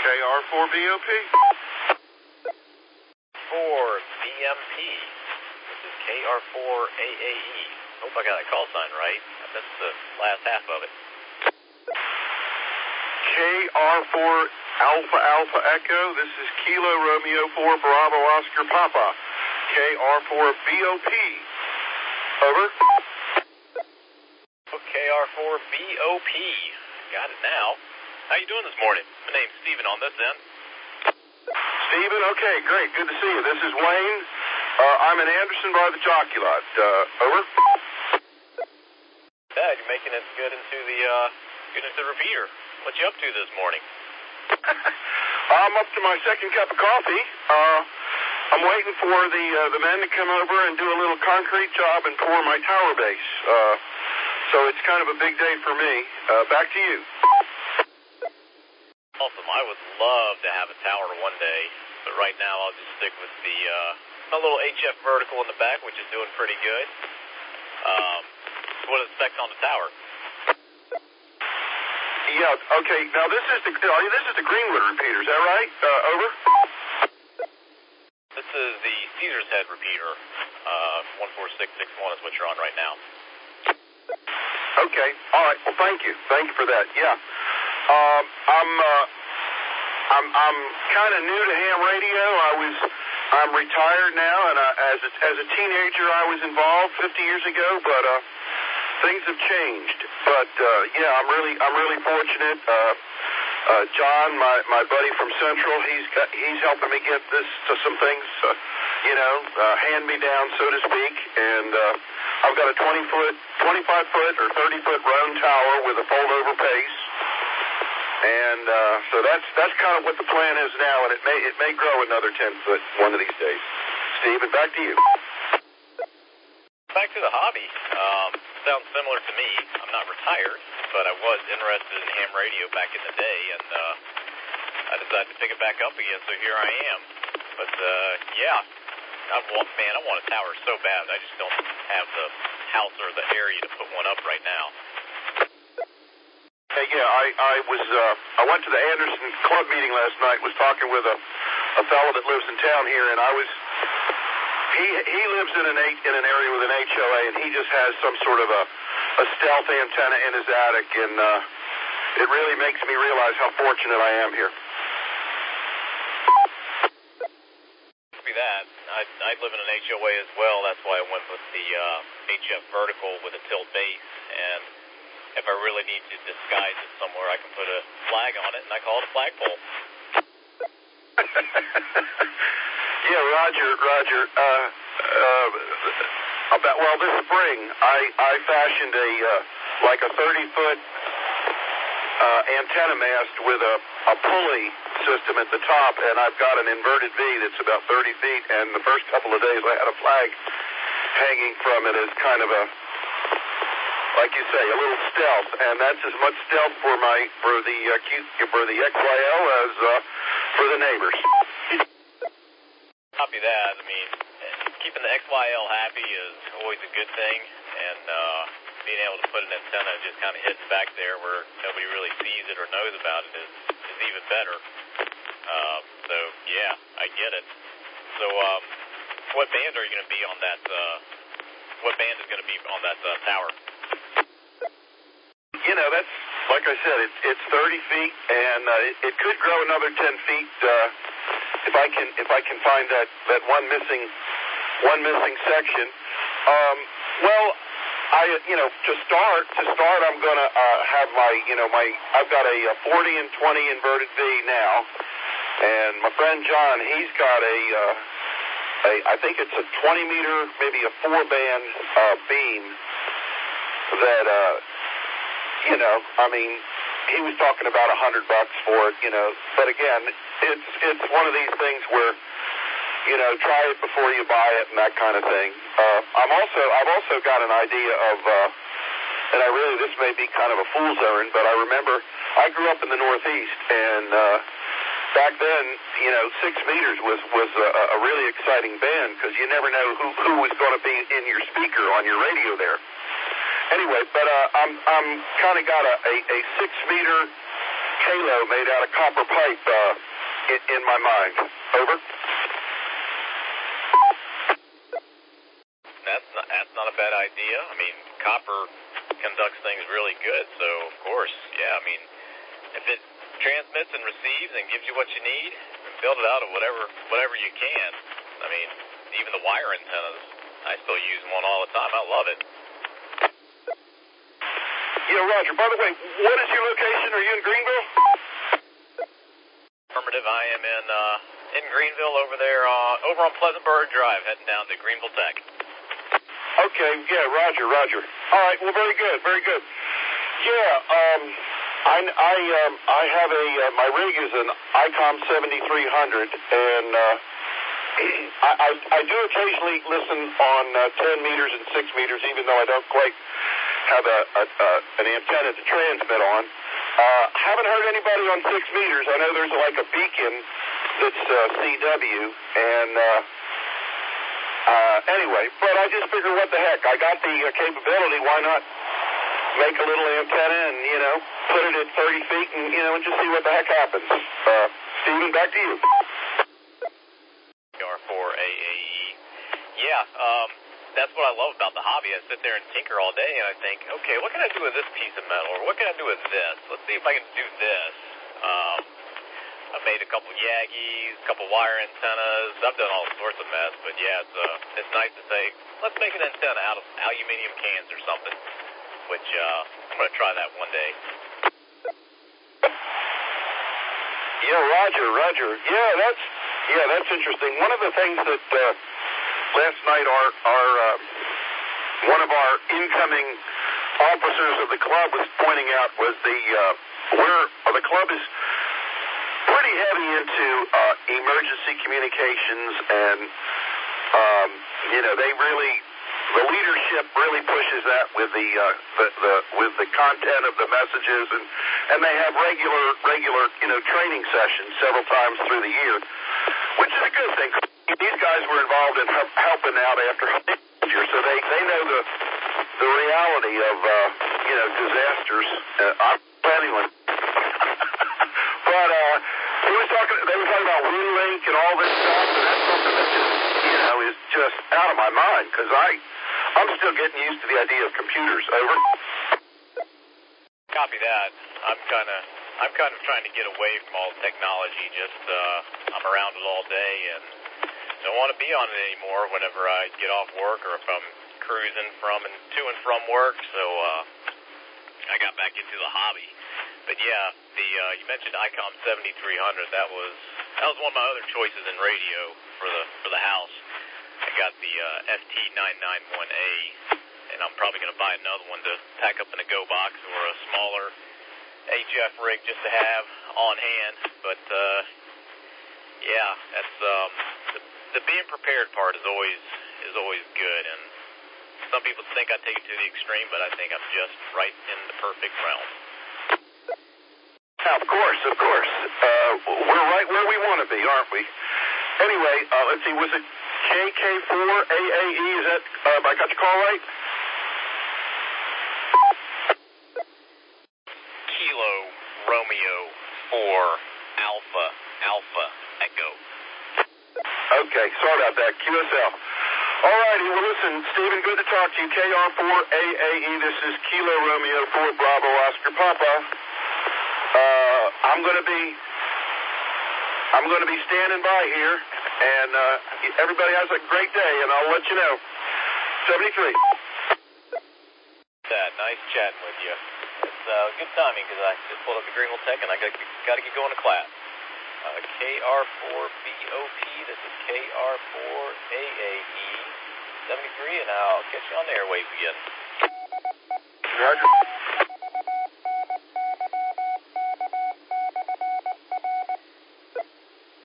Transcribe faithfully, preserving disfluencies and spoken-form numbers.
R four B O P. four B M P. This is K R four A A E. Hope I got that call sign right. I missed the last half of it. K R four Alpha Alpha Echo. This is Kilo Romeo four Bravo Oscar Papa. K R four B O P. Over. K R four B O P. Got it now. How you doing this morning? My name's Steven on this end. Steven, okay, great. Good to see you. This is Wayne. Uh, I'm in Anderson by the jockey lot. Uh, over. Yeah, you're making it good into the, uh, good into the repeater. What you up to this morning? I'm up to my second cup of coffee. Uh, I'm waiting for the uh, the men to come over and do a little concrete job and pour my tower base. Uh, so it's kind of a big day for me. Uh, back to you. Awesome. I would love to have a tower one day, but right now I'll just stick with the uh, my little H F vertical in the back, which is doing pretty good. Um, what are the specs on the tower? Yeah. Okay. Now this is the uh, this is the Greenwood repeater. Is that right? Uh, over. This is the Caesar's Head repeater. Uh, one four six six one is what you're on right now. Okay. All right. Well, thank you. Thank you for that. Yeah. Um, I'm uh, I'm I'm kind of new to ham radio. I was I'm retired now, and I, as a, as a teenager I was involved fifty years ago, but uh, things have changed. But uh, yeah, I'm really I'm really fortunate. Uh, uh, John, my my buddy from Central, he's got, he's helping me get this to some things, uh, you know, uh, hand me down, so to speak. And uh, I've got a twenty foot, twenty-five foot, or thirty foot round tower with a fold over base. And uh, so that's that's kind of what the plan is now, and it may it may grow another ten foot one of these days. Steven, back to you. Back to the hobby. Um, sounds similar to me. I'm not retired, but I was interested in ham radio back in the day, and uh, I decided to pick it back up again. So here I am. But uh, yeah, I want man, I want a tower so bad. I just don't have the house or the area to put one up right now. Hey, yeah, I, I was, uh, I went to the Anderson Club meeting last night, was talking with a, a fellow that lives in town here, and I was, he, he lives in an, in an area with an H O A, and he just has some sort of a, a stealth antenna in his attic, and, uh, it really makes me realize how fortunate I am here. Be that. I, I live in an H O A as well, that's why I went with the, uh, H F vertical with a tilt base, and if I really need to disguise it somewhere, I can put a flag on it, and I call it a flagpole. Yeah, Roger, Roger. Uh, uh, about, well, this spring, I, I fashioned a, uh, like a thirty foot uh, antenna mast with a, a pulley system at the top, and I've got an inverted V that's about thirty feet, and the first couple of days I had a flag hanging from it as kind of a, like you say, a little stealth, and that's as much stealth for my for the uh, Q, for the X Y L as uh, for the neighbors. Copy that. I mean, keeping the X Y L happy is always a good thing, and uh, being able to put an antenna just kind of hidden back there where nobody really sees it or knows about it is, is even better. Uh, so yeah, I get it. So, um, what band are you going to be on that? Uh, what band is going to be on that uh, tower? You know, that's, like I said, it's it's thirty feet, and uh, it, it could grow another ten feet uh, if I can if I can find that, that one missing one missing section. Um, well, I you know to start to start I'm gonna uh, have my you know my I've got a, a forty and twenty inverted V now, and my friend John, he's got a uh, a I think it's a twenty meter, maybe a four band uh, beam that. Uh, You know, I mean, he was talking about a hundred bucks for it, you know. But again, it's it's one of these things where, you know, try it before you buy it and that kind of thing. Uh, I'm also I've also got an idea of, uh, and I really this may be kind of a fool's errand, but I remember I grew up in the Northeast, and uh, back then, you know, six meters was was a, a really exciting band because you never know who who was going to be in your speaker on your radio there. Anyway, but uh, I'm I'm kind of got a, a, a six meter halo made out of copper pipe uh, in, in my mind. Over. That's not, that's not a bad idea. I mean, copper conducts things really good, so of course, yeah, I mean, if it transmits and receives and gives you what you need, build it out of whatever whatever you can. I mean, even the wire antennas, I still use one all the time. I love it. Yeah, Roger. By the way, what is your location? Are you in Greenville? Affirmative. I am in uh, in Greenville over there, uh, over on Pleasant Bird Drive, heading down to Greenville Tech. Okay, yeah, Roger, Roger. All right, well, very good, very good. Yeah, um, I, I, um, I have a, uh, my rig is an ICOM seventy-three hundred, and uh, I, I, I do occasionally listen on uh, ten meters and six meters, even though I don't quite have a, a, a an antenna to transmit on. Uh, haven't heard anybody on six meters. I know there's like a beacon that's uh, C W, and uh, uh, anyway, but I just figured, what the heck? I got the uh, capability. Why not make a little antenna and, you know, put it at thirty feet and, you know, and just see what the heck happens. Uh, Stephen, back to you. K R four A A E. Yeah, um, that's what I love about the hobby. I sit there and tinker all day, and I think, okay, what can I do with this piece of metal, or what can I do with this? Let's see if I can do this. Um, I've made a couple Yagis, a couple wire antennas. I've done all sorts of mess, but yeah, it's uh, it's nice to say, let's make an antenna out of aluminum cans or something, which uh, I'm going to try that one day. Yeah, Roger, Roger. Yeah, that's yeah, that's interesting. One of the things that uh, last night our our uh, one of our incoming officers of the club was pointing out was the uh, where uh, the club is pretty heavy into uh, emergency communications, and um, you know, they really, the leadership really pushes that with the, uh, the the with the content of the messages, and and they have regular regular you know training sessions several times through the year, which is a good thing. These guys were involved in help, helping out after danger, so they they know the the reality of uh, you know disasters. Uh, I'm anyone. But uh, he was talking. They were talking about WinLink and all this stuff, and that's something that just, you know, is just out of my mind, because I, I'm still getting used to the idea of computers. Over. Copy that. I'm kind of, I'm kind of trying to get away from all the technology. Just, uh, I'm around it all day, and don't want to be on it anymore. Whenever I get off work, or if I'm cruising from and to and from work, so uh, I got back into the hobby. But yeah, the uh, you mentioned ICOM seventy-three hundred. That was that was one of my other choices in radio for the for the house. I got the uh, F T nine ninety-one A, and I'm probably going to buy another one to pack up in a go box, or a smaller H F rig just to have on hand. But uh, yeah, that's um, the, the being prepared part is always is always good. And some people think I take it to the extreme, but I think I'm just right in the perfect realm. Of course, of course. Uh, we're right where we want to be, aren't we? Anyway, uh, let's see, was it K K four A A E? Is that, uh, I got your call right? Kilo Romeo four Alpha Alpha Echo. Okay, sorry about that. Q S L. All righty, well, listen, Stephen, good to talk to you. K R four A A E, this is Kilo Romeo four Bravo Oscar Papa. Uh, I'm going to be, I'm going to be standing by here, and uh, everybody has a great day, and I'll let you know. seventy-three. That nice chatting with you. It's uh, good timing, because I just pulled up the Greenville Tech, and I got got to get going to class. Uh, K R four B O P. This is K R four A A E seventy-three, and I'll catch you on the airwaves again. Roger.